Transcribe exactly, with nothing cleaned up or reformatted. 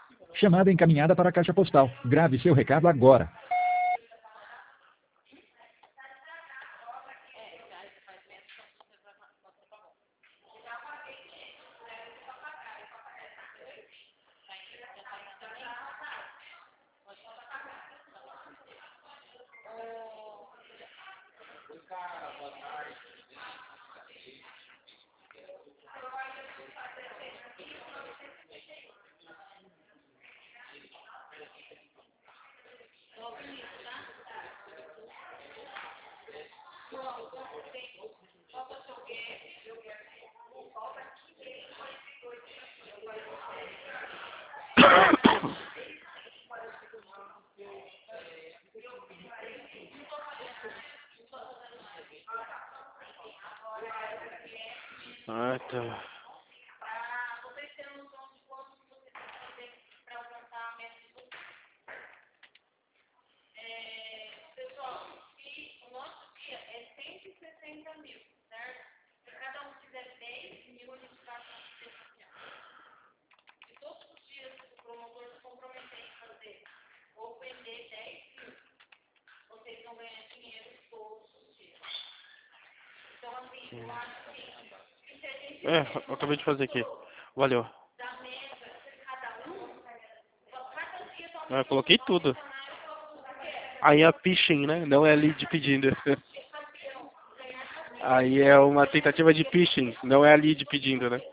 Chamada encaminhada para a caixa postal. Grave seu recado agora. Ah, tá. É, eu acabei de fazer aqui. Valeu. Eu coloquei tudo. Aí é phishing, né? Não é lead pedindo. Aí é uma tentativa de phishing, não é a lead pedindo, né?